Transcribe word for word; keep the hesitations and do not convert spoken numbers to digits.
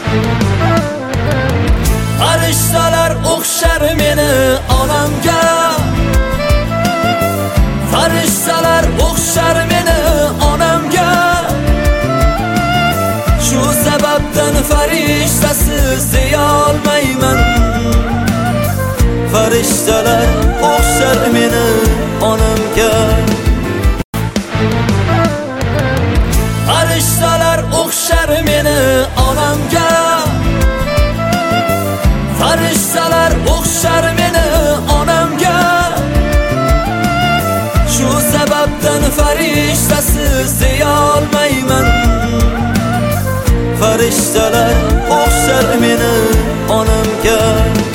Farishtalar o'xshar meni onamga, farishtalar o'xshar meni onamga. Shu sababdan farishtasiz deya olmayman. Farishtalar o'xshar meni onamga. Farishtalar o'xshar meni onamga, farishtalar o'xshar meni onamga. Shu sababdan farishtasiz deya olmayman. Farishtalar o'xshar meni onamga.